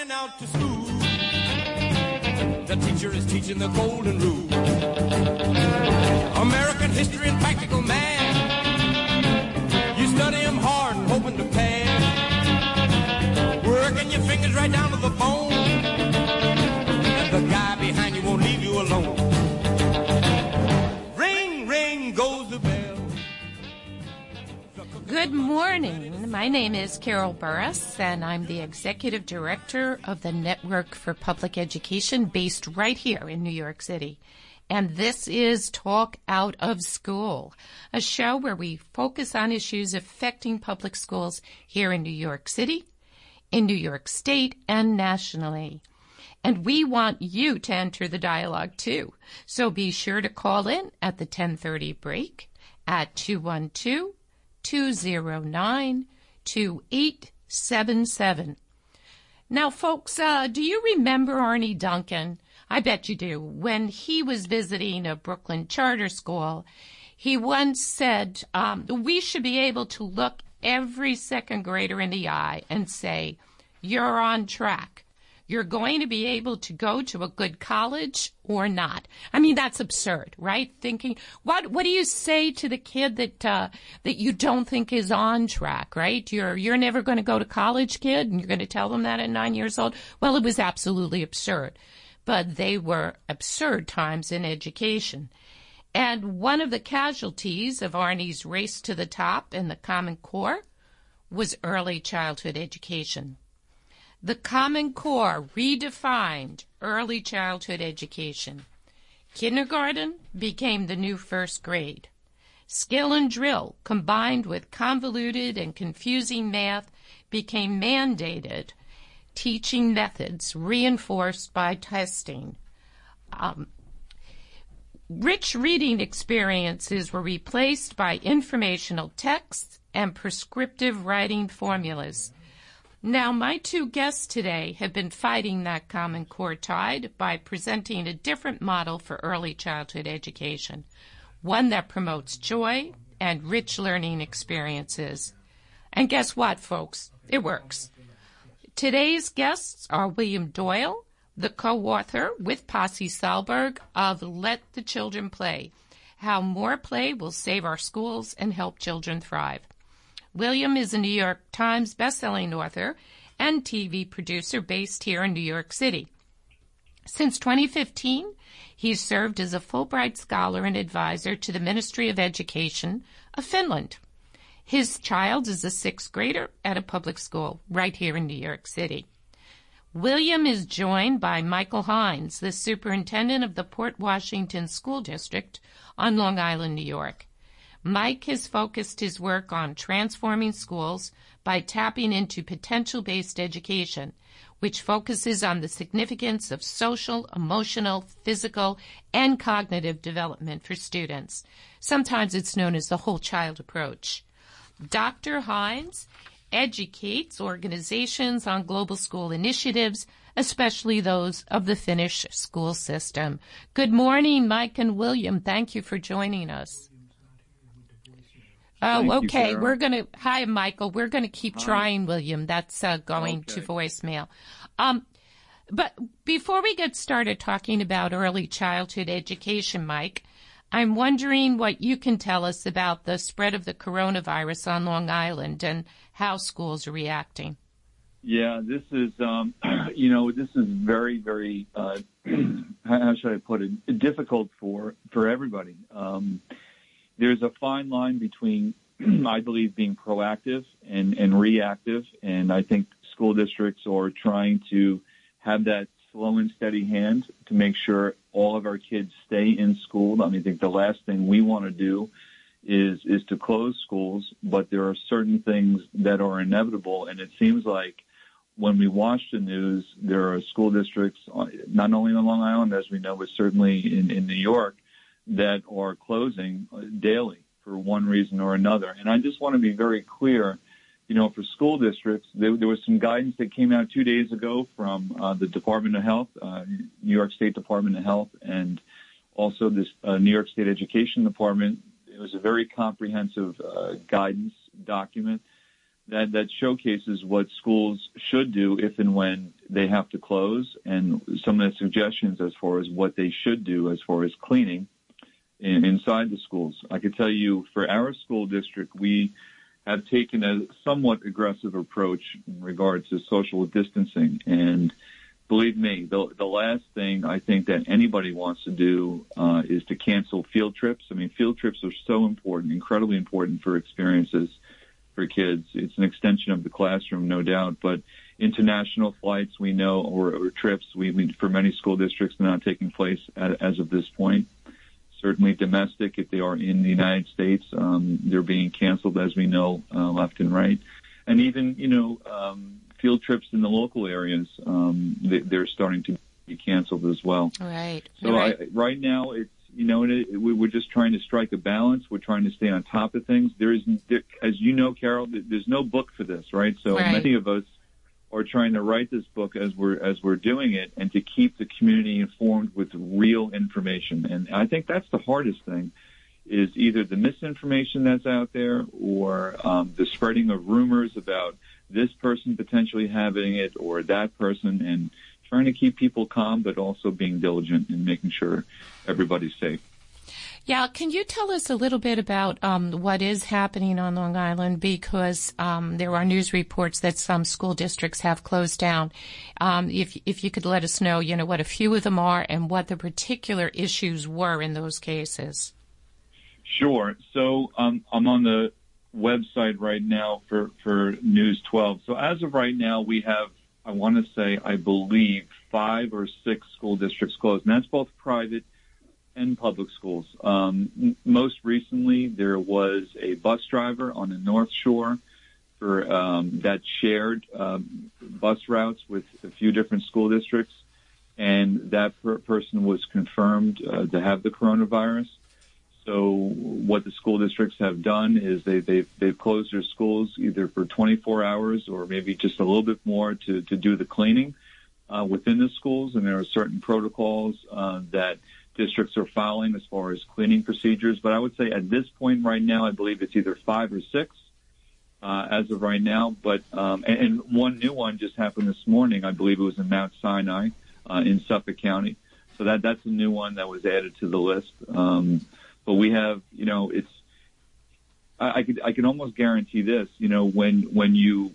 sending out to school. The teacher is teaching the golden rule. American history and practical math. You study them hard and hoping to pass. Working your fingers right down to the bone. And the guy behind you won't leave you alone. Ring, ring goes the bell. Good morning. My name is Carol Burris, and I'm the Executive Director of the Network for Public Education based right here in New York City. And this is Talk Out of School, a show where we focus on issues affecting public schools here in New York City, in New York State, and nationally. And we want you to enter the dialogue, too. So be sure to call in at the 10:30 break at 212-209-2877. Now, folks, do you remember Arne Duncan? I bet you do. When he was visiting a Brooklyn charter school, he once said, we should be able to look every second grader in the eye and say, you're on track. You're going to be able to go to a good college or not. I mean, that's absurd, right? Thinking, what do you say to the kid that you don't think is on track, right? You're never going to go to college, kid, and you're going to tell them that at 9 years old? Well, it was absolutely absurd. But they were absurd times in education. And one of the casualties of Arne's race to the top in the Common Core was early childhood education. The Common Core redefined early childhood education. Kindergarten became the new first grade. Skill and drill, combined with convoluted and confusing math, became mandated. Teaching methods reinforced by testing. Rich reading experiences were replaced by informational texts and prescriptive writing formulas. Now, my two guests today have been fighting that Common Core tide by presenting a different model for early childhood education, one that promotes joy and rich learning experiences. And guess what, folks? It works. Today's guests are William Doyle, the co-author with Pasi Sahlberg of Let the Children Play, How More Play Will Save Our Schools and Help Children Thrive. William is a New York Times bestselling author and TV producer based here in New York City. Since 2015, he's served as a Fulbright Scholar and advisor to the Ministry of Education of Finland. His child is a sixth grader at a public school right here in New York City. William is joined by Michael Hines, the superintendent of the Port Washington School District on Long Island, New York. Mike has focused his work on transforming schools by tapping into potential-based education, which focuses on the significance of social, emotional, physical, and cognitive development for students. Sometimes it's known as the whole child approach. Dr. Hines educates organizations on global school initiatives, especially those of the Finnish school system. Good morning, Mike and William. Thank you for joining us. Oh, okay. Hi, Michael. We're going to keep trying, William. That's going to voicemail. But before we get started talking about early childhood education, Mike, I'm wondering what you can tell us about the spread of the coronavirus on Long Island and how schools are reacting. Yeah, this is, this is very, very, how should I put it, difficult for everybody. There's a fine line between, I believe, being proactive and reactive, and I think school districts are trying to have that slow and steady hand to make sure all of our kids stay in school. I mean, I think the last thing we want to do is to close schools, but there are certain things that are inevitable, and it seems like when we watch the news, there are school districts, not only on Long Island, as we know, but certainly in New York, that are closing daily for one reason or another. And I just want to be very clear, for school districts, there was some guidance that came out 2 days ago from the Department of Health, New York State Department of Health, and also this New York State Education Department. It was a very comprehensive guidance document that showcases what schools should do if and when they have to close, and some of the suggestions as far as what they should do as far as cleaning inside the schools. I could tell you for our school district, we have taken a somewhat aggressive approach in regards to social distancing. And believe me, the last thing I think that anybody wants to do is to cancel field trips. I mean, field trips are so important, incredibly important for experiences for kids. It's an extension of the classroom, no doubt. But international flights, we know, or trips, for many school districts, they're not taking place as of this point. Certainly domestic, if they are in the United States, they're being canceled, as we know, left and right. And even, field trips in the local areas, they're starting to be canceled as well. Right. So right now, it's, we're just trying to strike a balance. We're trying to stay on top of things. As you know, Carol, there's no book for this, right? So many of us are trying to write this book as we're doing it, and to keep the community informed with real information. And I think that's the hardest thing, is either the misinformation that's out there, or the spreading of rumors about this person potentially having it or that person, and trying to keep people calm, but also being diligent and making sure everybody's safe. Yeah, can you tell us a little bit about what is happening on Long Island? Because there are news reports that some school districts have closed down. If you could let us know, what a few of them are and what the particular issues were in those cases. Sure. So I'm on the website right now for News 12. So as of right now, we have, I want to say, I believe, 5 or 6 school districts closed, and that's both private and public schools. Most recently, there was a bus driver on the North Shore for that shared bus routes with a few different school districts, and that person was confirmed to have the coronavirus. So what the school districts have done is they've closed their schools either for 24 hours or maybe just a little bit more to do the cleaning within the schools, and there are certain protocols that districts are following as far as cleaning procedures. But I would say at this point right now, I believe it's either 5 or 6 as of right now. But and one new one just happened this morning. I believe it was in Mount Sinai in Suffolk County. So that's a new one that was added to the list. But we have, it's I can almost guarantee this. When you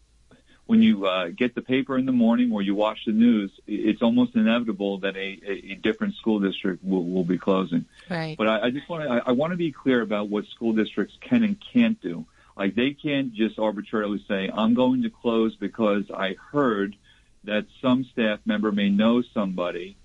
get the paper in the morning or you watch the news, it's almost inevitable that a different school district will be closing. Right. But I just want to be clear about what school districts can and can't do. Like, they can't just arbitrarily say, I'm going to close because I heard that some staff member may know somebody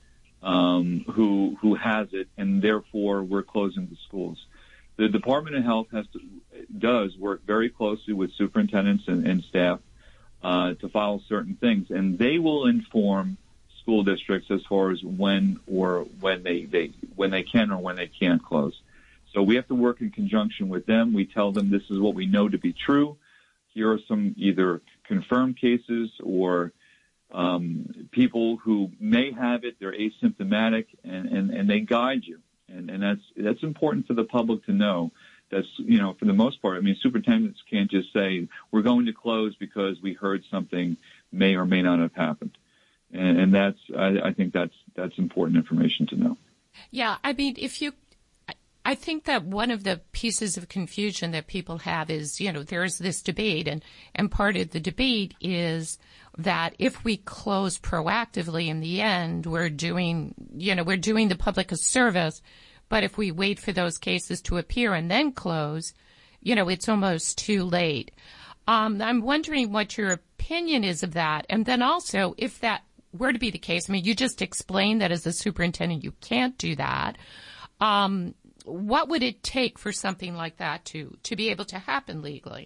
who has it, and therefore we're closing the schools. The Department of Health does work very closely with superintendents and staff to follow certain things, and they will inform school districts as far as when they can or when they can't close. So we have to work in conjunction with them. We tell them this is what we know to be true. Here are some either confirmed cases or people who may have it, they're asymptomatic, and they guide you. And that's important for the public to know. That's, for the most part, I mean, superintendents can't just say, we're going to close because we heard something may or may not have happened. And I think that's important information to know. Yeah, I mean, I think that one of the pieces of confusion that people have is, there's this debate, and part of the debate is that if we close proactively, in the end, we're doing the public a service. But if we wait for those cases to appear and then close, it's almost too late. I'm wondering what your opinion is of that. And then also, if that were to be the case, I mean, you just explained that as a superintendent, you can't do that. What would it take for something like that to be able to happen legally?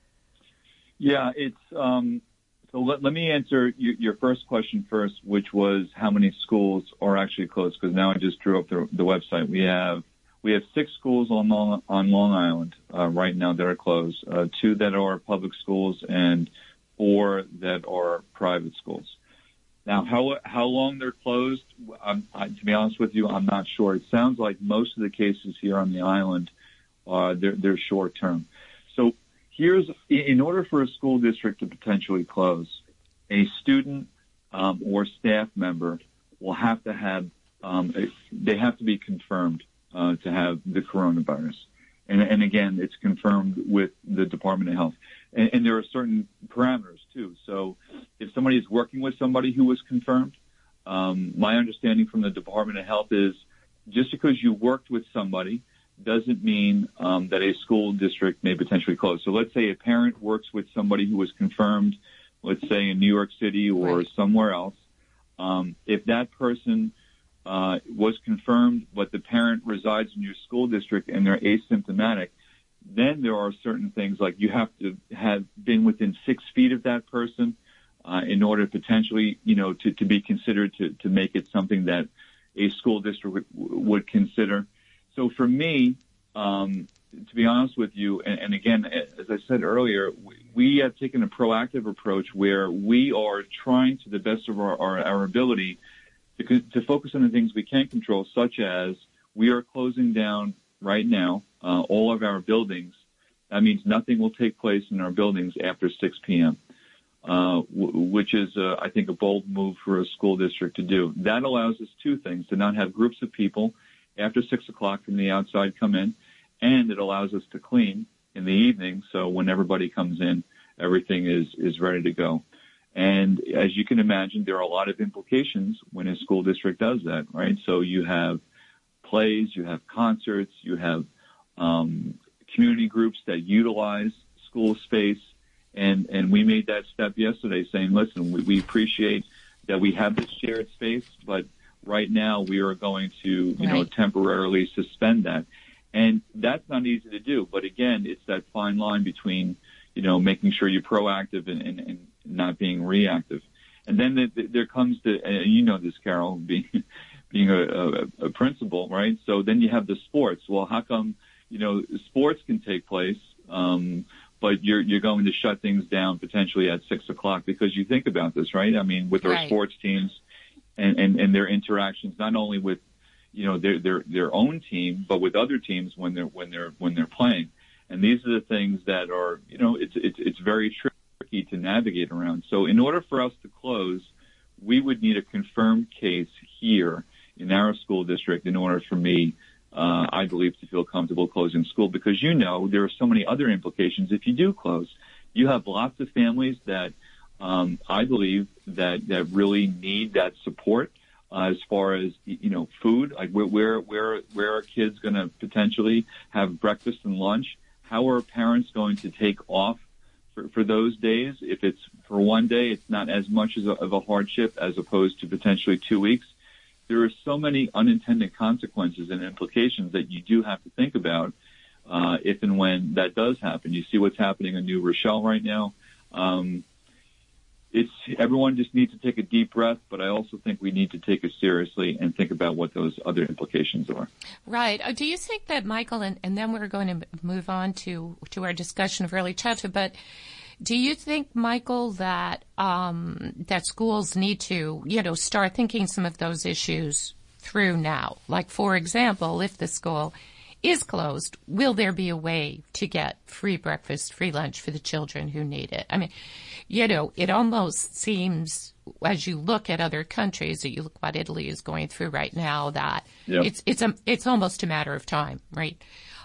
Yeah, it's so let me answer your first question first, which was how many schools are actually closed, because now I just drew up the website. We have 6 schools on Long Island right now that are closed, 2 that are public schools and 4 that are private schools. Now, how long they're closed, to be honest with you, I'm not sure. It sounds like most of the cases here on the island, they're short term. So in order for a school district to potentially close, a student or staff member will have to have, they have to be confirmed to have the coronavirus. And again, it's confirmed with the Department of Health. And there are certain parameters, too. So if somebody is working with somebody who was confirmed, my understanding from the Department of Health is just because you worked with somebody doesn't mean that a school district may potentially close. So let's say a parent works with somebody who was confirmed, let's say in New York City or somewhere else. If that person was confirmed, but the parent resides in your school district and they're asymptomatic, then there are certain things like you have to have been within 6 feet of that person in order potentially, to be considered to make it something that a school district would consider. So for me, to be honest with you, and again, as I said earlier, we have taken a proactive approach where we are trying to the best of our ability to focus on the things we can control, such as we are closing down right now all of our buildings. That means nothing will take place in our buildings after 6 p.m., which is, I think, a bold move for a school district to do. That allows us two things: to not have groups of people after 6 o'clock from the outside come in, and it allows us to clean in the evening, so when everybody comes in, everything is ready to go. And as you can imagine, there are a lot of implications when a school district does that, right? So you have plays, you have concerts, you have community groups that utilize school space, and we made that step yesterday saying, listen, we appreciate that we have this shared space, but right now we are going to, temporarily suspend that. And that's not easy to do. But again, it's that fine line between, making sure you're proactive and not being reactive. And then there comes this, Carol, being a principal, right? So then you have the sports. Well, how come, sports can take place, but you're going to shut things down potentially at 6 o'clock? Because you think about this, right? I mean, with our sports teams and their interactions, not only with, their own team, but with other teams when they're playing. And these are the things that are, it's very tricky to navigate around. So in order for us to close, we would need a confirmed case here in our school district in order for me, I believe, to feel comfortable closing school, because there are so many other implications if you do close. You have lots of families that I believe that really need that support as far as food. Like where are kids going to potentially have breakfast and lunch? How are parents going to take off for those days? If it's for one day, it's not as much of a hardship as opposed to potentially 2 weeks. There are so many unintended consequences and implications that you do have to think about if and when that does happen. You see what's happening in New Rochelle right now. Everyone just needs to take a deep breath, but I also think we need to take it seriously and think about what those other implications are. Right. Do you think that, Michael, and then we're going to move on to our discussion of early childhood, but do you think, Michael, that that schools need to, start thinking some of those issues through now? Like, for example, if the school is closed, will there be a way to get free breakfast, free lunch for the children who need it? I mean, it almost seems, as you look at other countries, that you look what Italy is going through right now, that it's almost a matter of time, right?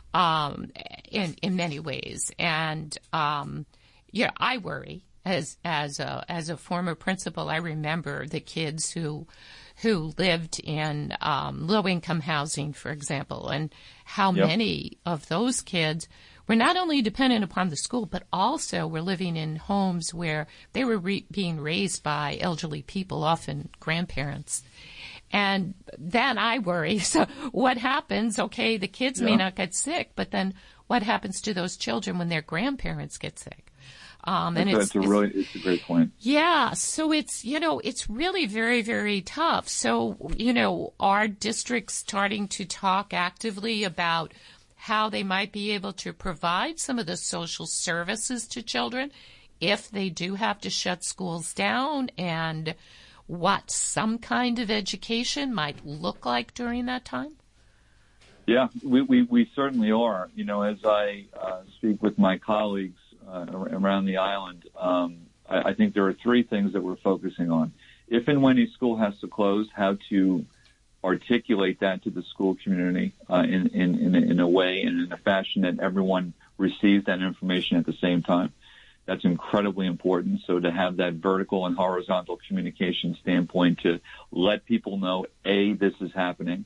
In many ways. And, I worry as a former principal. I remember the kids who lived in low-income housing, for example, and how many of those kids were not only dependent upon the school, but also were living in homes where they were being raised by elderly people, often grandparents. And then I worry, so what happens? Okay, the kids may not get sick, but then what happens to those children when their grandparents get sick? It's a great point. Yeah. So it's really very, very tough. So, are districts starting to talk actively about how they might be able to provide some of the social services to children if they do have to shut schools down, and what some kind of education might look like during that time? Yeah, we certainly are. As I speak with my colleagues around the island, I think there are three things that we're focusing on. If and when a school has to close, how to articulate that to the school community in a way and in a fashion that everyone receives that information at the same time. That's incredibly important. So to have that vertical and horizontal communication standpoint to let people know, A, this is happening,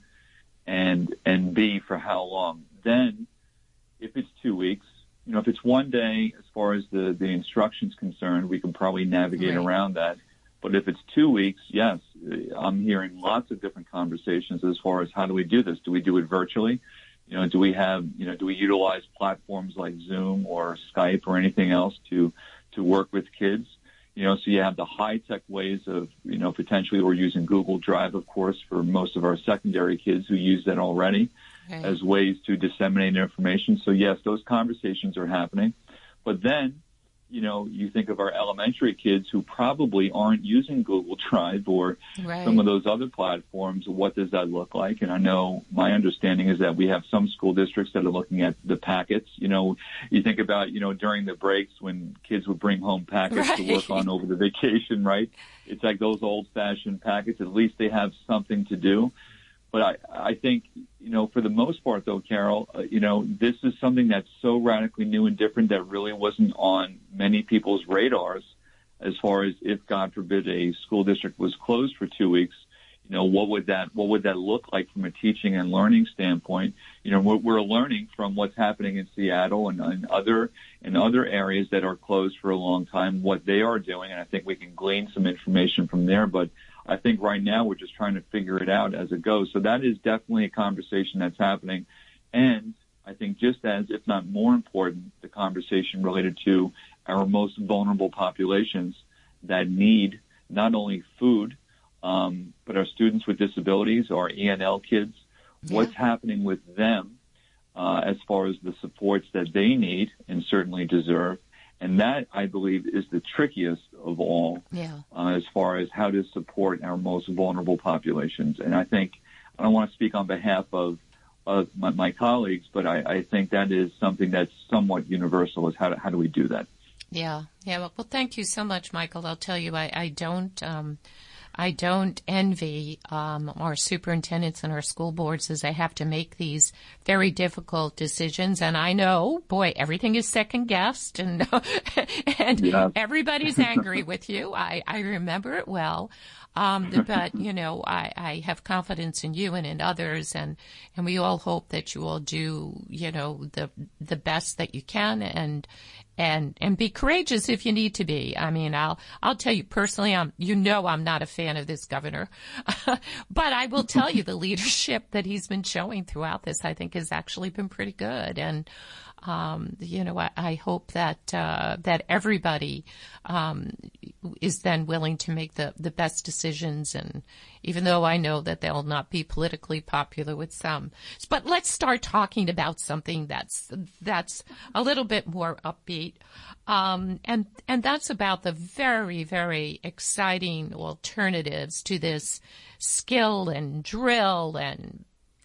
and B, for how long. Then, if it's 2 weeks, if it's one day, as far as the instruction's concerned, we can probably navigate around that. But if it's 2 weeks, yes, I'm hearing lots of different conversations as far as how do we do this? Do we do it virtually? Do we utilize platforms like Zoom or Skype or anything else to work with kids? So you have the high-tech ways of, potentially we're using Google Drive, of course, for most of our secondary kids who use that already as ways to disseminate information. So, yes, those conversations are happening. But then, you think of our elementary kids who probably aren't using Google Drive or some of those other platforms. What does that look like? And I know my understanding is that we have some school districts that are looking at the packets. You think about, during the breaks when kids would bring home packets to work on over the vacation, right? It's like those old-fashioned packets. At least they have something to do. But I think, for the most part, though, Carol, this is something that's so radically new and different that really wasn't on many people's radars as far as if, God forbid, a school district was closed for 2 weeks, what would that look like from a teaching and learning standpoint? We're learning from what's happening in Seattle and other areas that are closed for a long time, what they are doing, and I think we can glean some information from there. But I think right now we're just trying to figure it out as it goes. So that is definitely a conversation that's happening. And I think just as, if not more important, the conversation related to our most vulnerable populations that need not only food, but our students with disabilities, our ENL kids, what's happening with them as far as the supports that they need and certainly deserve. And that, I believe, is the trickiest of all as far as how to support our most vulnerable populations. And I think, I don't want to speak on behalf of my colleagues, but I think that is something that's somewhat universal, is how do we do that? Yeah. Well, thank you so much, Michael. I'll tell you, I don't envy our superintendents and our school boards as they have to make these very difficult decisions. And I know, boy, everything is second guessed, and everybody's angry with you. I remember it well. But I have confidence in you and in others, and we all hope that you all do, the best that you can, and be courageous if you need to be. I mean, I'll tell you personally, I'm not a fan of this governor, but I will tell you the leadership that he's been showing throughout this, I think, has actually been pretty good. And I hope that everybody is then willing to make the best decisions, and even though I know that they'll not be politically popular with some. But let's start talking about something that's a little bit more upbeat, and that's about the very, very exciting alternatives to this skill and drill and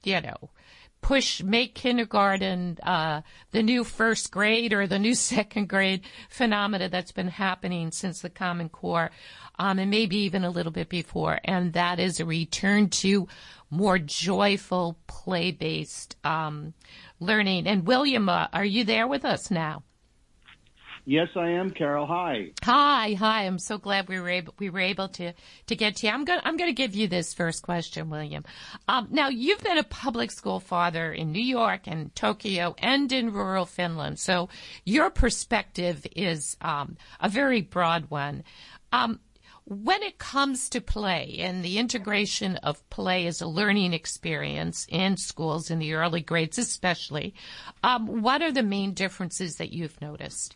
make kindergarten the new first grade or the new second grade phenomena that's been happening since the Common Core, and maybe even a little bit before, and that is a return to more joyful play-based learning. And William, are you there with us now? Yes, I am, Carol. Hi. Hi. I'm so glad we were able to get to you. I'm going to give you this first question, William. Now, you've been a public school father in New York and Tokyo and in rural Finland, so your perspective is a very broad one. When it comes to play and the integration of play as a learning experience in schools in the early grades especially, what are the main differences that you've noticed?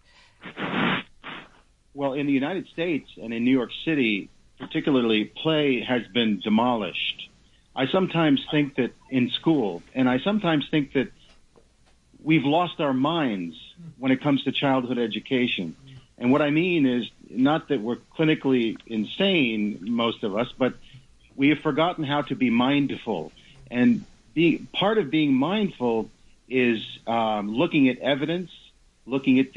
Well, in the United States and in New York City, particularly, play has been demolished. I sometimes think that in school, and I sometimes think that we've lost our minds when it comes to childhood education. And what I mean is not that we're clinically insane, most of us, but we have forgotten how to be mindful. And part of being mindful is looking at evidence, looking at the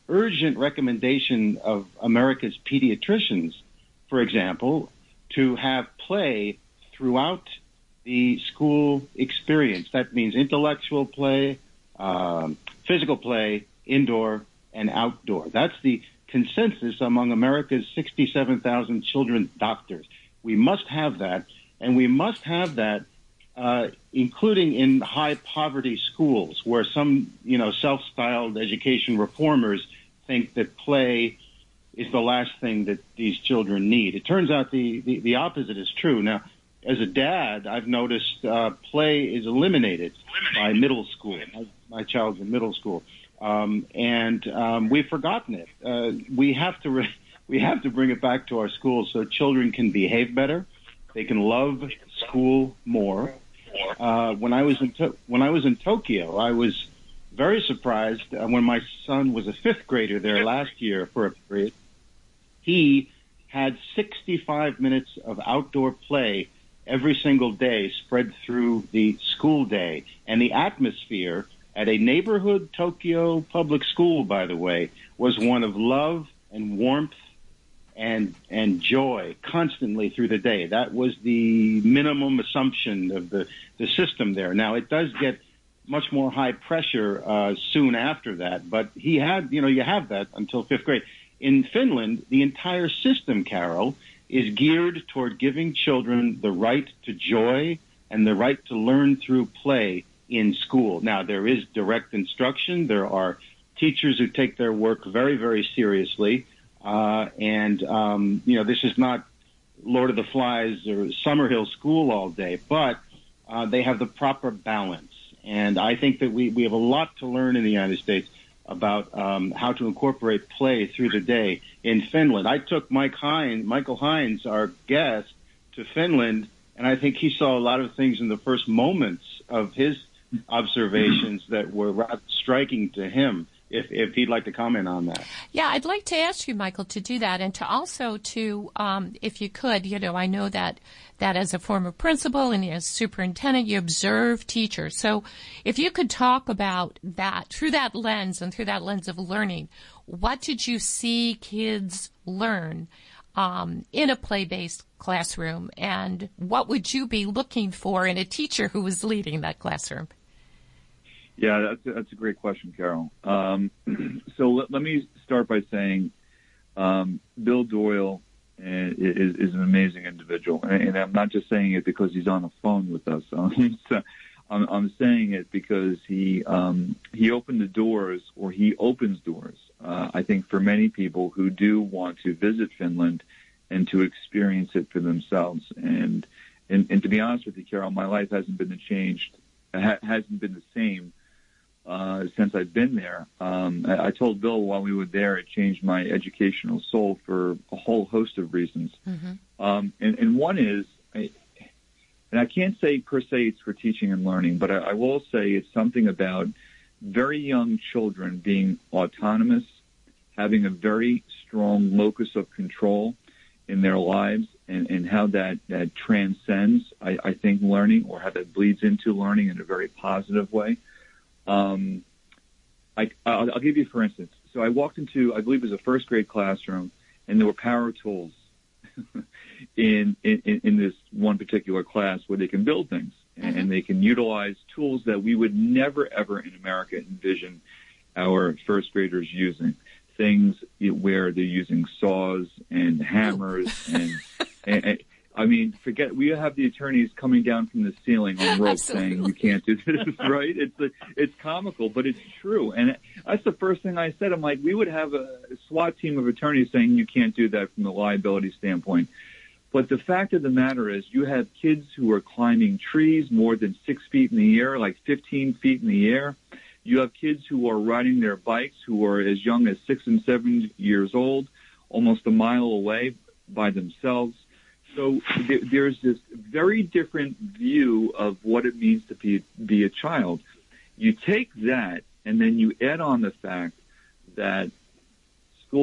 urgent recommendation of America's pediatricians, for example, to have play throughout the school experience. That means intellectual play, physical play, indoor and outdoor. That's the consensus among America's 67,000 children's doctors. We must have that, and we must have that including in high poverty schools where some, self-styled education reformers think that play is the last thing that these children need. It turns out the opposite is true. Now, as a dad, I've noticed play is eliminated by middle school. My child's in middle school. And we've forgotten it. We have to bring it back to our schools so children can behave better. They can love school more. When I was in Tokyo, I was very surprised when my son was a fifth grader there last year for a period. He had 65 minutes of outdoor play every single day spread through the school day. And the atmosphere at a neighborhood Tokyo public school, by the way, was one of love and warmth and joy constantly through the day. That was the minimum assumption of the system there. Now, it does get much more high pressure soon after that, but he had, you have that until fifth grade. In Finland, the entire system, Carol, is geared toward giving children the right to joy and the right to learn through play in school. Now, there is direct instruction. There are teachers who take their work very, very seriously. This is not Lord of the Flies or Summerhill School all day, but they have the proper balance. And I think that we have a lot to learn in the United States about how to incorporate play through the day in Finland. I took Michael Hines, our guest, to Finland, and I think he saw a lot of things in the first moments of his observations that were rather striking to him. If he'd like to comment on that. Yeah, I'd like to ask you, Michael, to do that, and to also if you could, I know that as a former principal and as superintendent, you observe teachers. So if you could talk about that through that lens and through that lens of learning, what did you see kids learn in a play-based classroom, and what would you be looking for in a teacher who was leading that classroom? Yeah, that's a great question, Carol. So let me start by saying Bill Doyle is an amazing individual, and I'm not just saying it because he's on the phone with us. I'm saying it because he opened the doors, or he opens doors. I think for many people who do want to visit Finland and to experience it for themselves. And to be honest with you, Carol, my life hasn't been the same. Since I've been there. I told Bill while we were there, it changed my educational soul for a whole host of reasons. Mm-hmm. And one is, and I can't say per se it's for teaching and learning, but I will say it's something about very young children being autonomous, having a very strong locus of control in their lives, and how that transcends, I think, learning, or how that bleeds into learning in a very positive way. I'll give you, for instance. So I walked into, I believe it was a first grade classroom, and there were power tools in this one particular class where they can build things, mm-hmm. and they can utilize tools that we would never, ever in America envision our first graders using. Things where they're using saws and hammers and I mean, we have the attorneys coming down from the ceiling on ropes saying you can't do this, right? It's comical, but it's true. And that's the first thing I said. I'm like, we would have a SWAT team of attorneys saying you can't do that from the liability standpoint. But the fact of the matter is you have kids who are climbing trees more than 6 feet in the air, like 15 feet in the air. You have kids who are riding their bikes who are as young as 6 and 7 years old, almost a mile away by themselves. So there's this very different view of what it means to be a child. You take that, and then you add on the fact that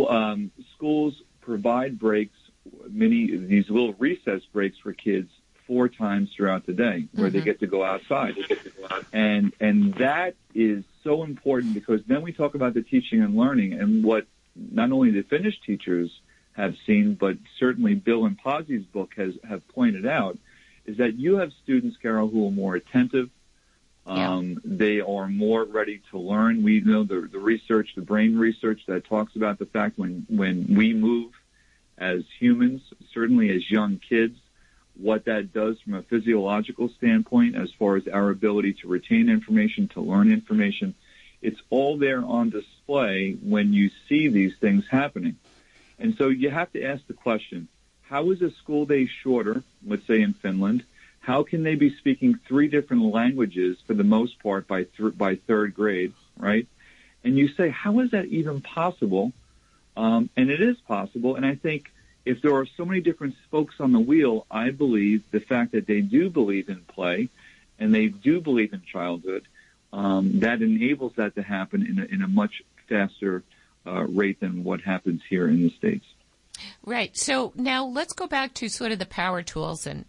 schools provide breaks, these little recess breaks for kids 4 times throughout the day where they get to go outside. And that is so important, because then we talk about the teaching and learning, and what not only the Finnish teachers have seen, but certainly Bill and Pazzi's book have pointed out, is that you have students, Carol, who are more attentive. They are more ready to learn. We know the research, the brain research that talks about the fact when we move as humans, certainly as young kids, what that does from a physiological standpoint as far as our ability to retain information, to learn information. It's all there on display when you see these things happening. And so you have to ask the question, how is a school day shorter, let's say in Finland? How can they be speaking 3 different languages for the most part by 3rd grade, right? And you say, how is that even possible? And it is possible. And I think if there are so many different spokes on the wheel, I believe the fact that they do believe in play and they do believe in childhood, that enables that to happen in a much faster rate than what happens here in the States. Right. So now let's go back to sort of the power tools, and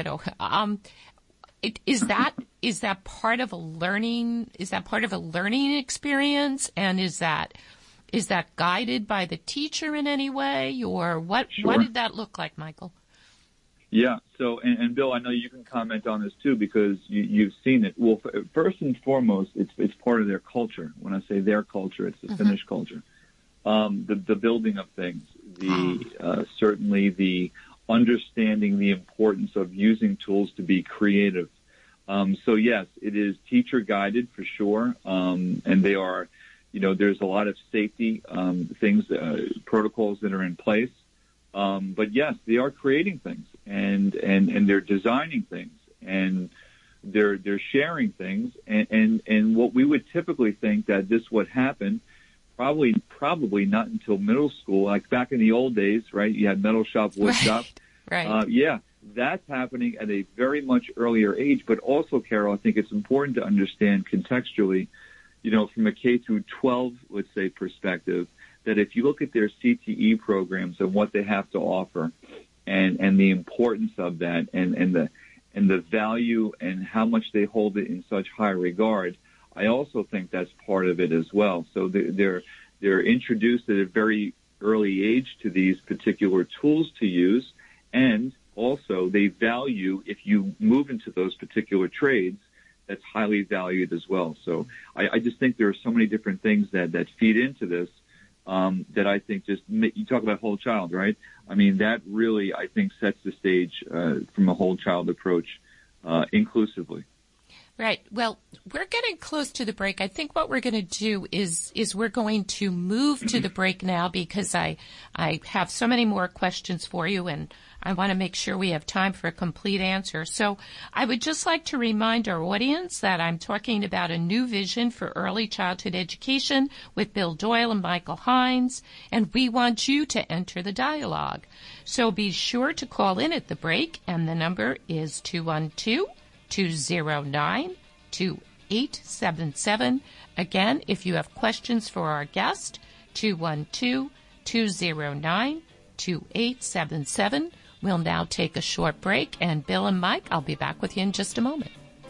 is that part of a learning? Is that part of a learning experience? And is that guided by the teacher in any way, or what? Sure. What did that look like, Michael? Yeah. So, and Bill, I know you can comment on this too, because you've seen it. Well, first and foremost, it's part of their culture. When I say their culture, it's the Finnish culture. The building of things, certainly the understanding the importance of using tools to be creative. So yes, it is teacher guided for sure. And they are, there's a lot of safety, things, protocols that are in place. But yes, they are creating things and they're designing things and they're sharing things. And what we would typically think that this would happen, probably not until middle school, like back in the old days, right? You had metal shop, wood shop. Right. Yeah, that's happening at a very much earlier age. But also, Carol, I think it's important to understand contextually, from a K through 12, let's say, perspective, that if you look at their CTE programs and what they have to offer and the importance of that and the value and how much they hold it in such high regard, I also think that's part of it as well. So they're introduced at a very early age to these particular tools to use, and also they value, if you move into those particular trades, that's highly valued as well. So I just think there are so many different things that feed into this that I think you talk about whole child, right? I mean, that really, I think, sets the stage from a whole child approach inclusively. Right. Well, we're getting close to the break. I think what we're going to do is we're going to move to the break now, because I have so many more questions for you, and I want to make sure we have time for a complete answer. So I would just like to remind our audience that I'm talking about a new vision for early childhood education with Bill Doyle and Michael Hines, and we want you to enter the dialogue. So be sure to call in at the break, and the number is 212-209-2877. Again, if you have questions for our guest, 212-209-2877. We'll now take a short break, and Bill and Mike, I'll be back with you in just a moment.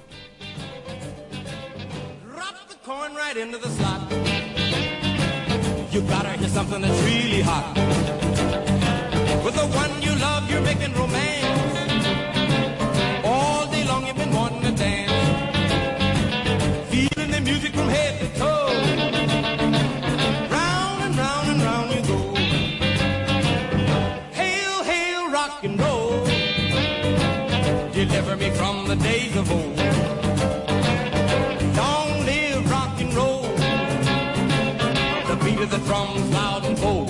Drop the coin right into the slot. You gotta hear something that's really hot. With the one you love, you're making romance. All day long you've been wanting to dance. Feeling the music from head to toe. Round and round and round we go. Hail, hail, rock and roll. Deliver me from the days of old. Long live rock and roll. The beat of the drums loud and bold.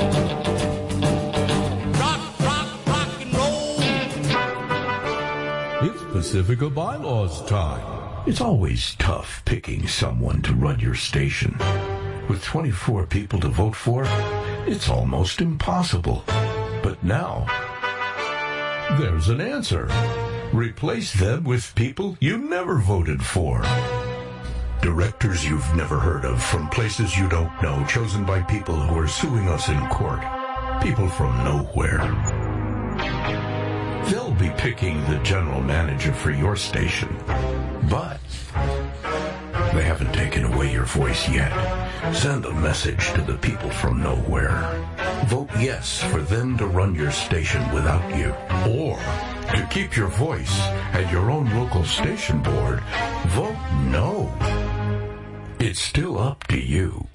Pacifica Bylaws time. It's always tough picking someone to run your station. With 24 people to vote for, it's almost impossible. But now, there's an answer. Replace them with people you never voted for. Directors you've never heard of from places you don't know, chosen by people who are suing us in court. People from nowhere. They'll be picking the general manager for your station. But they haven't taken away your voice yet. Send a message to the people from nowhere. Vote yes for them to run your station without you. Or, to keep your voice at your own local station board, vote no. It's still up to you.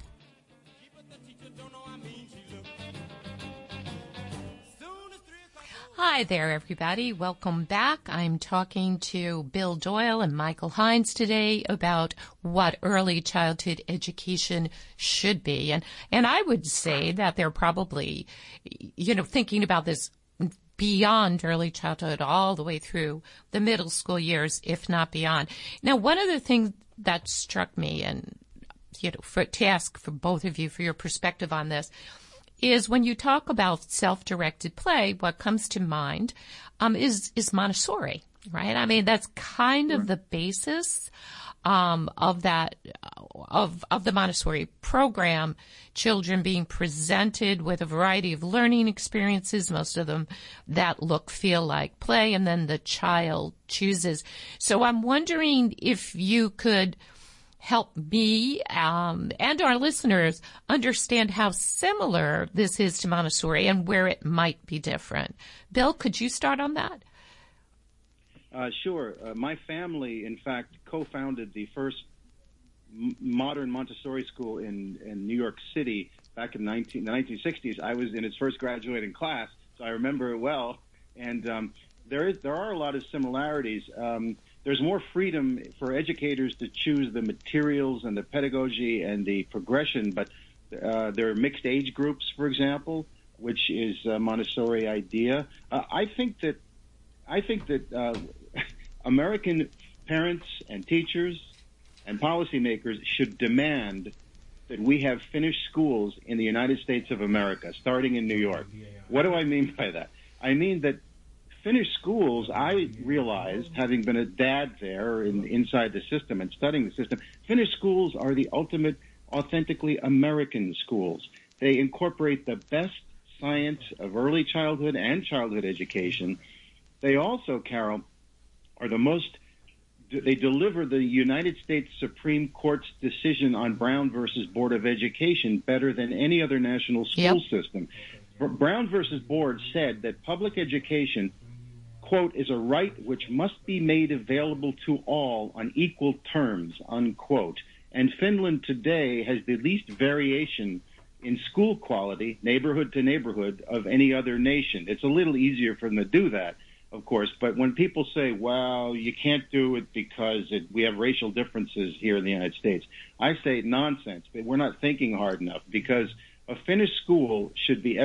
Hi there, everybody. Welcome back. I'm talking to Bill Doyle and Michael Hines today about what early childhood education should be. And I would say that they're probably, thinking about this beyond early childhood all the way through the middle school years, if not beyond. Now, one of the things that struck me, and, to ask for both of you for your perspective on this, is when you talk about self-directed play, what comes to mind is Montessori, right? I mean, that's kind of the basis of that of the Montessori program. Children being presented with a variety of learning experiences, most of them that look, feel like play, and then the child chooses. So I'm wondering if you could help me and our listeners understand how similar this is to Montessori and where it might be different. Bill, could you start on that? Sure. My family, in fact, co-founded the first modern Montessori school in New York City back in the 1960s. I was in its first graduating class, so I remember it well. And there are a lot of similarities. There's more freedom for educators to choose the materials and the pedagogy and the progression, but there are mixed age groups, for example, which is a Montessori idea. I think that American parents and teachers and policymakers should demand that we have finished schools in the United States of America, starting in New York. What do I mean by that? I mean that finished schools, I realized, having been a dad there inside the system and studying the system, finished schools are the ultimate, authentically American schools. They incorporate the best science of early childhood and childhood education. They also, Carol, are they deliver the United States Supreme Court's decision on Brown versus Board of Education better than any other national school system. Brown versus Board said that public education, quote, is a right which must be made available to all on equal terms, unquote. And Finland today has the least variation in school quality, neighborhood to neighborhood, of any other nation. It's a little easier for them to do that, of course, but when people say, well, you can't do it because we have racial differences here in the United States, I say nonsense, but we're not thinking hard enough, because a finished school should be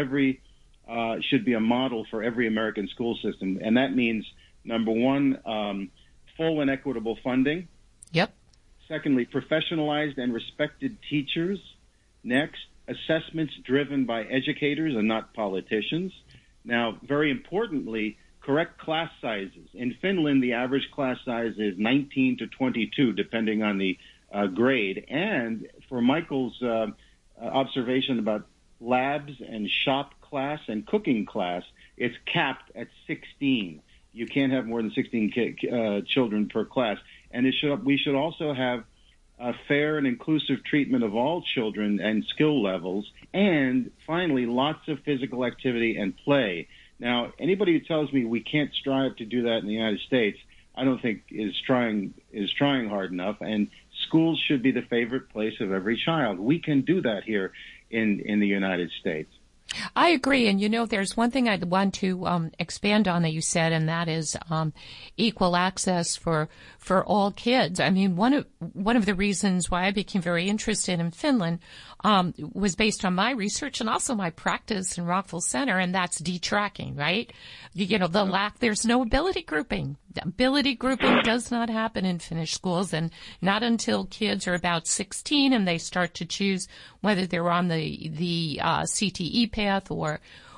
a model for every American school system, and that means, number one, full and equitable funding. Yep. Secondly, professionalized and respected teachers. Next, assessments driven by educators and not politicians. Now, very importantly, correct class sizes. In Finland, the average class size is 19 to 22, depending on the grade. And for Michael's observation about labs and shop class and cooking class, it's capped at 16. You can't have more than 16 children per class. And we should also have a fair and inclusive treatment of all children and skill levels. And finally, lots of physical activity and play. Now, anybody who tells me we can't strive to do that in the United States, I don't think is trying hard enough. And schools should be the favorite place of every child. We can do that here in the United States. I agree. And, there's one thing I'd want to expand on that you said, and that is equal access for all kids. I mean, one of the reasons why I became very interested in Finland was based on my research and also my practice in Rockville Center, and that's detracking, right? There's no ability grouping. Ability grouping does not happen in Finnish schools, and not until kids are about 16 and they start to choose whether they're on the CTE path or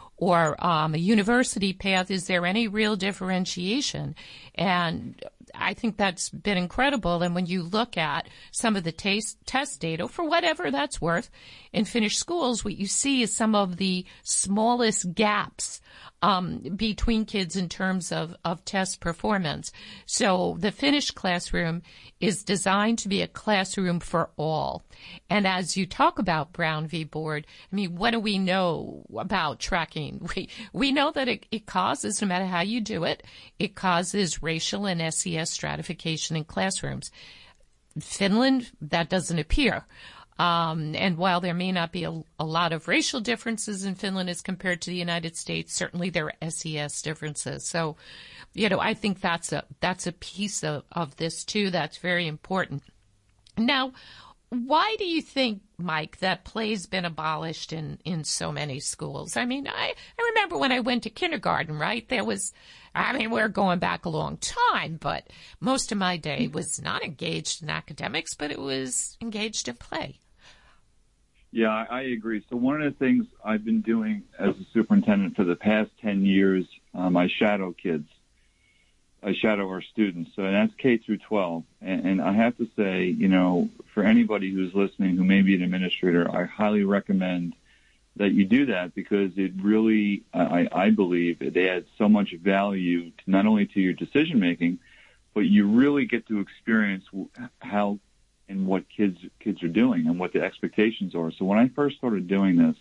a university path is there any real differentiation. And I think that's been incredible. And when you look at some of the test data, for whatever that's worth, in Finnish schools, what you see is some of the smallest gaps between kids in terms of test performance. So the Finnish classroom is designed to be a classroom for all. And as you talk about Brown v. Board, I mean, what do we know about tracking? We know that it causes, no matter how you do it, it causes racial and SES stratification in classrooms. In Finland, that doesn't appear. And while there may not be a lot of racial differences in Finland as compared to the United States, certainly there are SES differences. So, I think that's a piece of this too that's very important. Now, why do you think, Mike, that play's been abolished in so many schools? I mean, I remember when I went to kindergarten, right? We're going back a long time, but most of my day was not engaged in academics, but it was engaged in play. Yeah, I agree. So one of the things I've been doing as a superintendent for the past 10 years, I shadow kids. I shadow our students. So that's K through 12. And I have to say, for anybody who's listening who may be an administrator, I highly recommend that you do that, because it really, I believe, it adds so much value to not only to your decision making, but you really get to experience how and what kids are doing and what the expectations are. So when I first started doing this,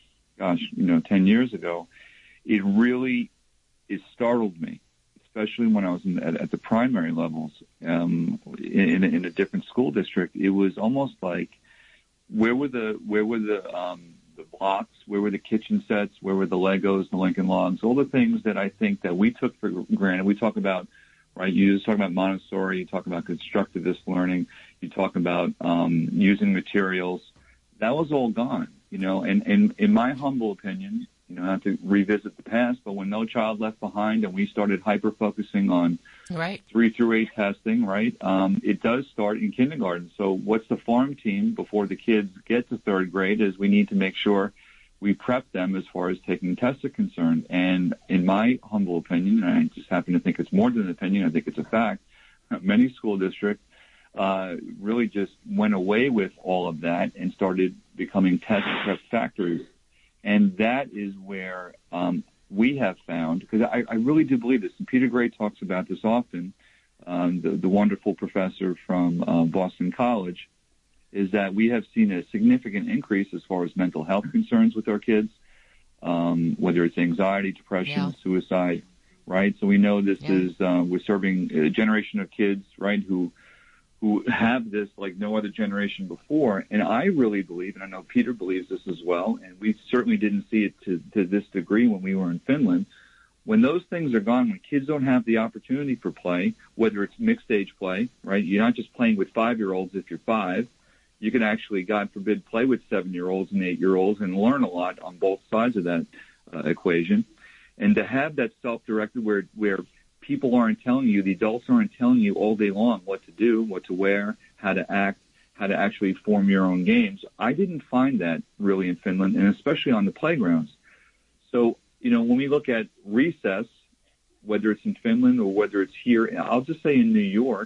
10 years ago, it startled me, especially when I was at the primary levels in a different school district. It was almost like where were the blocks, where were the kitchen sets, where were the Legos, the Lincoln Logs, all the things that I think that we took for granted. We talk about, right? You just talk about Montessori, you talk about constructivist learning, you talk about using materials. That was all gone, and in my humble opinion, not to revisit the past, but when No Child Left Behind and we started hyper-focusing on 3 through 8 testing, right, it does start in kindergarten. So what's the farm team before the kids get to 3rd grade is we need to make sure we prep them as far as taking tests are concerned. And in my humble opinion, and I just happen to think it's more than an opinion, I think it's a fact, many school districts really just went away with all of that and started becoming test prep factories. And that is where we have found, because I really do believe this, and Peter Gray talks about this often, the wonderful professor from Boston College, is that we have seen a significant increase as far as mental health concerns with our kids, whether it's anxiety, depression, suicide, right? So we know this is, we're serving a generation of kids, right, who have this like no other generation before. And I really believe, and I know Peter believes this as well, and we certainly didn't see it to this degree when we were in Finland. When those things are gone, when kids don't have the opportunity for play, whether it's mixed age play, right? You're not just playing with 5-year-olds if you're 5. You can actually, God forbid, play with 7-year-olds and 8-year-olds and learn a lot on both sides of that equation. And to have that self-directed where people aren't telling you, the adults aren't telling you all day long what to do, what to wear, how to act, how to actually form your own games. I didn't find that really in Finland, and especially on the playgrounds. So, when we look at recess, whether it's in Finland or whether it's here, I'll just say in New York,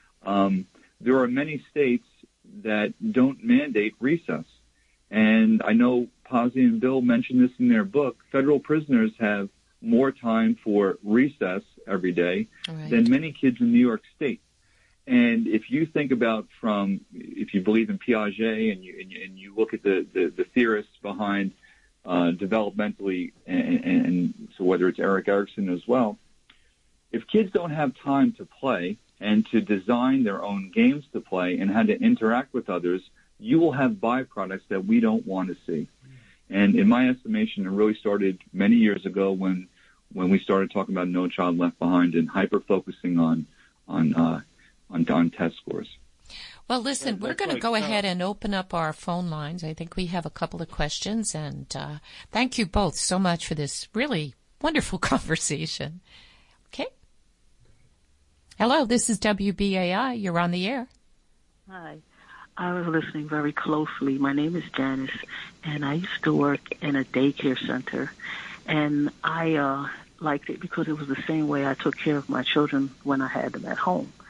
there are many states that don't mandate recess. And I know Pazzi and Bill mentioned this in their book. Federal prisoners have more time for recess every day than many kids in New York State. And if you think about if you believe in Piaget and you look at the theorists behind developmentally, and so whether it's Erik Erikson as well, if kids don't have time to play and to design their own games to play and how to interact with others, you will have byproducts that we don't want to see. And in my estimation, it really started many years ago when we started talking about No Child Left Behind and hyper-focusing on test scores. Well, listen, we're going to go ahead and open up our phone lines. I think we have a couple of questions, and thank you both so much for this really wonderful conversation. Okay. Hello, this is WBAI. You're on the air. Hi. I was listening very closely. My name is Janice, and I used to work in a daycare center, and I liked it because it was the same way I took care of my children when I had them at home.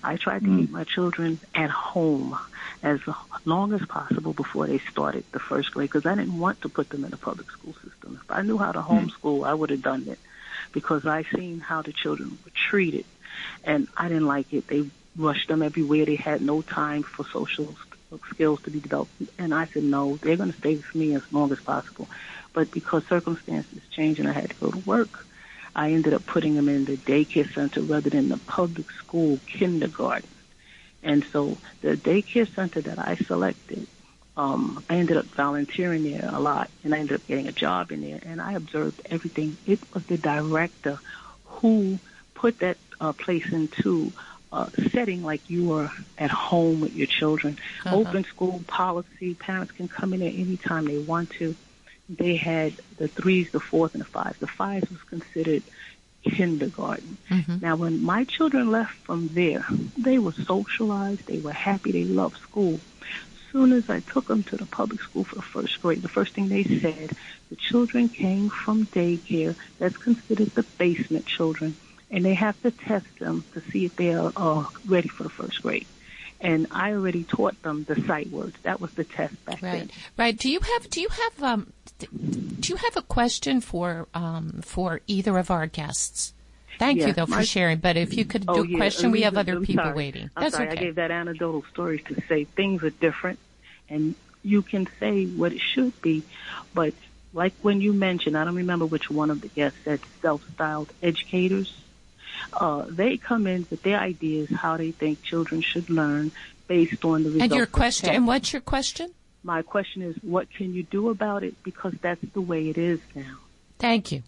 I tried to keep my children at home as long as possible before they started the first grade, because I didn't want to put them in a public school system. If I knew how to homeschool, I would have done it, because I seen how the children were treated, and I didn't like it. They rushed them everywhere. They had no time for social skills to be developed. And I said, no, they're going to stay with me as long as possible. But because circumstances changed and I had to go to work, I ended up putting them in the daycare center rather than the public school kindergarten. And so the daycare center that I selected, I ended up volunteering there a lot, and I ended up getting a job in there, and I observed everything. It was the director who put that place into setting like you were at home with your children. Open school policy, parents can come in there anytime they want to. They had the 3s, the 4s, and the 5s. The 5s was considered kindergarten. Now, when my children left from there, they were socialized, they were happy, they loved school. As soon as I took them to the public school for the first grade, the first thing they said, the children came from daycare. That's considered the basement children, and they have to test them to see if they are ready for the first grade. And I already taught them the sight words. That was the test back then. Right. Do you have a question for either of our guests? Thank you, though, for sharing. But if you could do a question, we have other people waiting. That's okay. I gave that anecdotal story to say things are different, and you can say what it should be. But like when you mentioned, I don't remember which one of the guests said self-styled educators. They come in with their ideas how they think children should learn based on the results. And your question, and what's your question? My question is, what can you do about it? Because that's the way it is now. Thank you.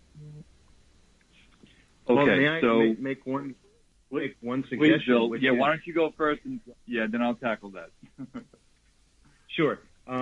Okay, well, may I so make one suggestion? Please, Bill. Yeah, why don't you go first? And then I'll tackle that. Sure.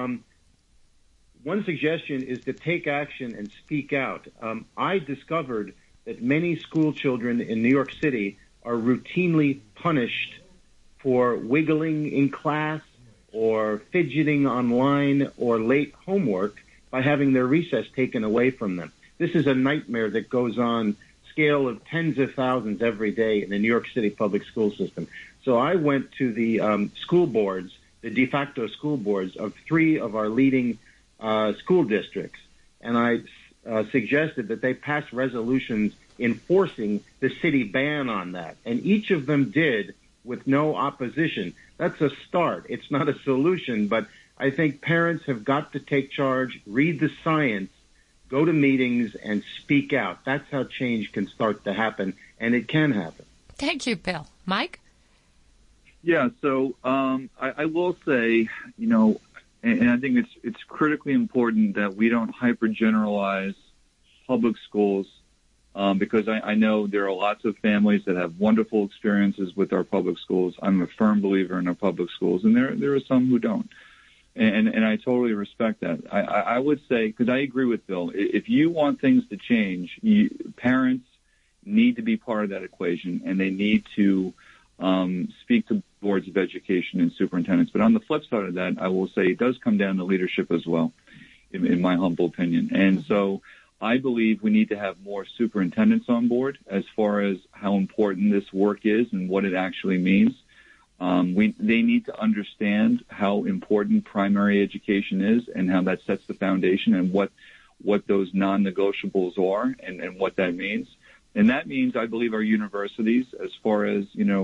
One suggestion is to take action and speak out. I discovered that many school children in New York City are routinely punished for wiggling in class or fidgeting online or late homework by having their recess taken away from them. This is a nightmare that goes on scale of tens of thousands every day in the New York City public school system. So I went to the school boards, the de facto school boards of 3 of our leading school districts, and I suggested that they pass resolutions enforcing the city ban on that. And each of them did with no opposition. That's a start. It's not a solution, but I think parents have got to take charge, read the science, go to meetings, and speak out. That's how change can start to happen, and it can happen. Thank you, Bill. Mike? Yeah, so I will say, and I think it's critically important that we don't hypergeneralize public schools, because I know there are lots of families that have wonderful experiences with our public schools. I'm a firm believer in our public schools, and there are some who don't. And I totally respect that. I would say, because I agree with Bill, if you want things to change, parents need to be part of that equation, and they need to speak to boards of education and superintendents. But on the flip side of that, I will say it does come down to leadership as well, in my humble opinion. And so I believe we need to have more superintendents on board as far as how important this work is and what it actually means. They need to understand how important primary education is and how that sets the foundation and what those non-negotiables are and what that means. And that means, I believe, our universities, as far as,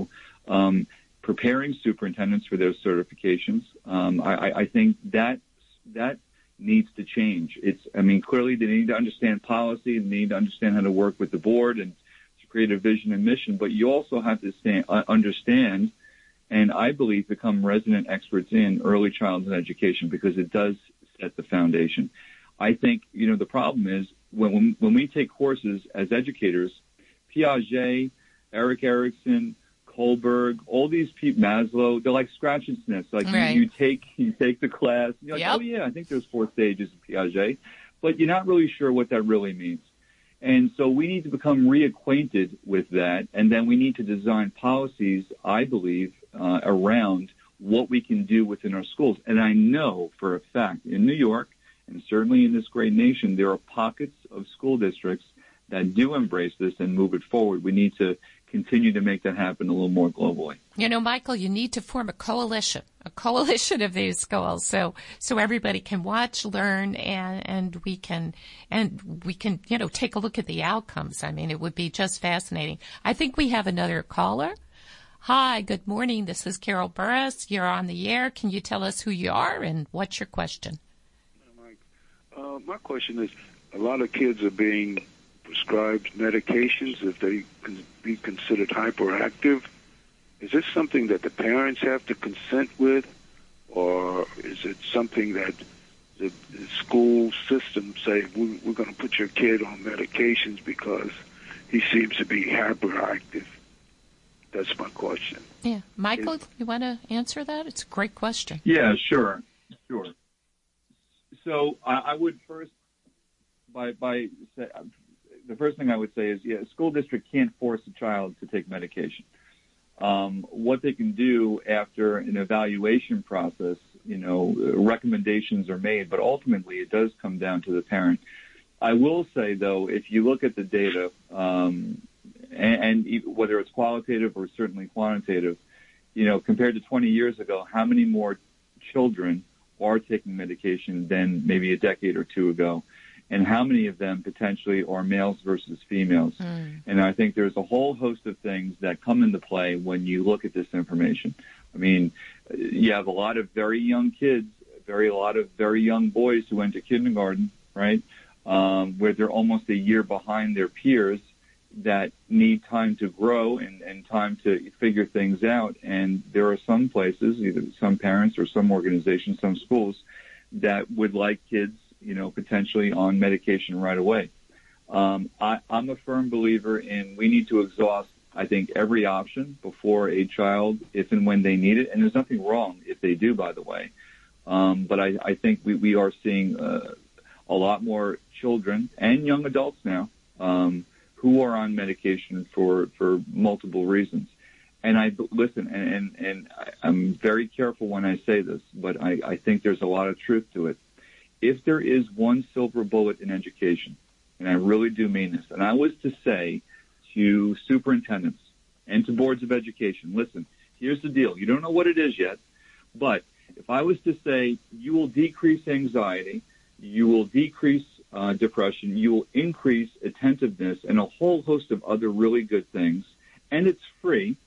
preparing superintendents for those certifications, I think that needs to change. Clearly they need to understand policy and they need to understand how to work with the board and to create a vision and mission, but you also have to understand and I believe become resident experts in early childhood education because it does set the foundation. I think, the problem is when we take courses as educators, Piaget, Erik Erikson, Kohlberg, all these people, Maslow, they're like scratch and sniffs. Like right. you take the class, and you're like, oh yeah, I think there's 4 stages of Piaget, but you're not really sure what that really means. And so we need to become reacquainted with that, and then we need to design policies, I believe, around what we can do within our schools. And I know for a fact in New York, and certainly in this great nation, there are pockets of school districts that do embrace this and move it forward. We need to continue to make that happen a little more globally. You know, Michael, you need to form a coalition of these schools, so everybody can watch, learn, and we can take a look at the outcomes. I mean, it would be just fascinating. I think we have another caller. Hi, good morning. This is Carol Burris. You're on the air. Can you tell us who you are and what's your question? Mike, my question is, a lot of kids are being prescribed medications if they can be considered hyperactive. Is this something that the parents have to consent with, or is it something that the school system say, we're going to put your kid on medications because he seems to be hyperactive? That's my question. Yeah. Michael, you want to answer that? It's a great question. Yeah, sure. So I would first, the first thing I would say is, a school district can't force a child to take medication. What they can do after an evaluation process, recommendations are made, but ultimately it does come down to the parent. I will say, though, if you look at the data, and whether it's qualitative or certainly quantitative, compared to 20 years ago, how many more children are taking medication than maybe a decade or two ago? And how many of them potentially are males versus females? And I think there's a whole host of things that come into play when you look at this information. I mean, you have a lot of very young kids, a lot of very young boys who went to kindergarten, right, where they're almost a year behind their peers that need time to grow and time to figure things out. And there are some places, either some parents or some organizations, some schools, that would like kids, potentially on medication right away. I'm a firm believer in we need to exhaust, I think, every option before a child, if and when they need it. And there's nothing wrong if they do, by the way. But I think we are seeing a lot more children and young adults now who are on medication for multiple reasons. And and I'm very careful when I say this, but I think there's a lot of truth to it. If there is one silver bullet in education, and I really do mean this, and I was to say to superintendents and to boards of education, listen, here's the deal. You don't know what it is yet, but if I was to say you will decrease anxiety, you will decrease depression, you will increase attentiveness, and a whole host of other really good things, and it's free,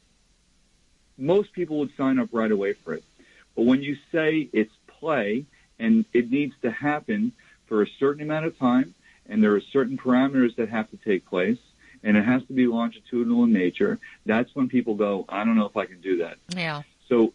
most people would sign up right away for it. But when you say it's play and it needs to happen for a certain amount of time, and there are certain parameters that have to take place, and it has to be longitudinal in nature, that's when people go, I don't know if I can do that. Yeah. So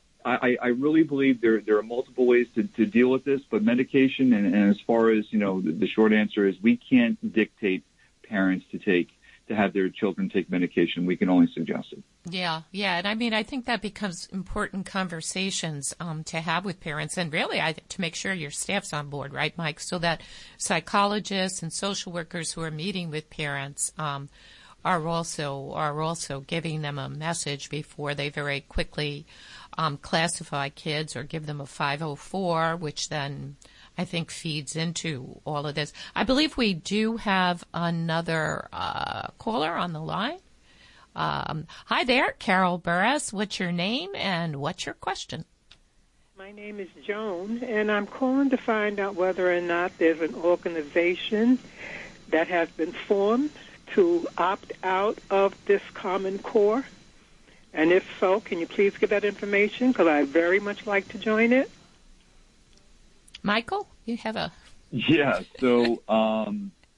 I really believe there are multiple ways to deal with this, but medication, and as far as, the short answer is we can't dictate parents to have their children take medication. We can only suggest it. Yeah. And I think that becomes important conversations to have with parents, and really to make sure your staff's on board, right, Mike? So that psychologists and social workers who are meeting with parents are also giving them a message before they very quickly classify kids or give them a 504, which then I think feeds into all of this. I believe we do have another caller on the line. Hi there, Carol Burris. What's your name and what's your question? My name is Joan, and I'm calling to find out whether or not there's an organization that has been formed to opt out of this Common Core. And if so, can you please give that information? Because I'd very much like to join it. Michael, you have a... Yeah, so I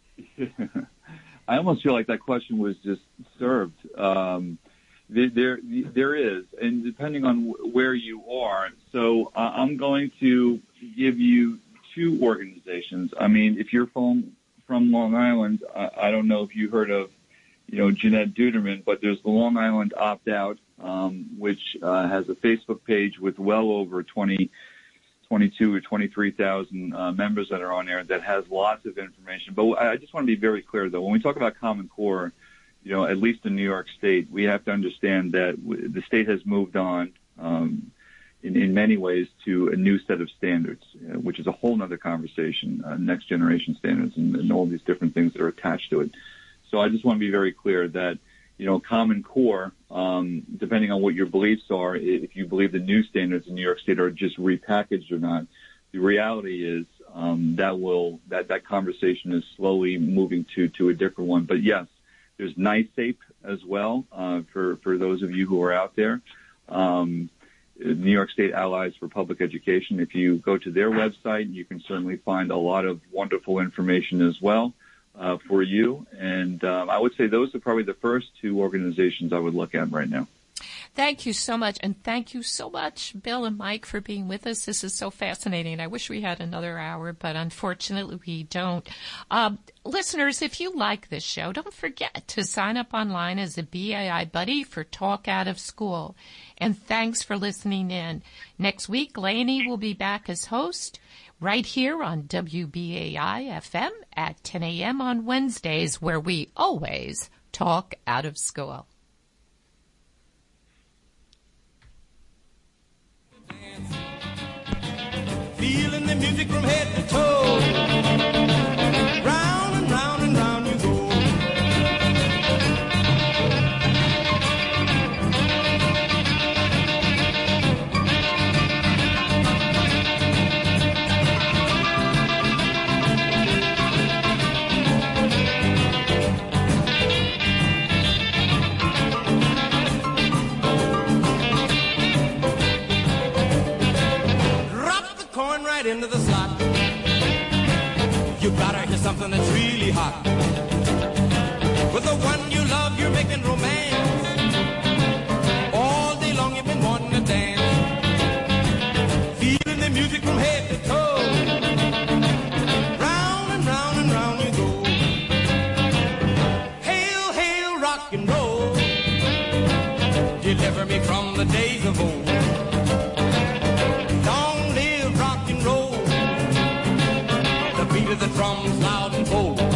almost feel like that question was just served. There is, and depending on where you are. So I'm going to give you two organizations. I mean, if you're from Long Island, I don't know if you heard of, Jeanette Duderman, but there's the Long Island Opt-Out, which has a Facebook page with well over 22 or 23,000 members that are on there that has lots of information. But I just want to be very clear, though. When we talk about Common Core, at least in New York State, we have to understand that the state has moved on in many ways to a new set of standards, which is a whole other conversation, next generation standards and all these different things that are attached to it. So I just want to be very clear that, Common Core, depending on what your beliefs are, if you believe the new standards in New York State are just repackaged or not, the reality is that conversation is slowly moving to a different one. But yes, there's NYSAPE as well for those of you who are out there. New York State Allies for Public Education. If you go to their website, you can certainly find a lot of wonderful information as well for you. And I would say those are probably the first two organizations I would look at right now. Thank you so much. And thank you so much, Bill and Mike, for being with us. This is so fascinating. I wish we had another hour, but unfortunately we don't. Listeners, if you like this show, don't forget to sign up online as a BAI buddy for Talk Out of School. And thanks for listening in. Next week, Lainey will be back as host right here on WBAI-FM at 10 a.m. on Wednesdays, where we always talk out of school. Feeling the music from head to toe. Round and round and round you go. Right into the slot. You gotta hear something that's really hot. With the one you love, you're making romance. All day long you've been wanting to dance. Feeling the music from head to toe. Round and round and round you go. Hail, hail, rock and roll. Deliver me from the days of old. The drums loud and bold.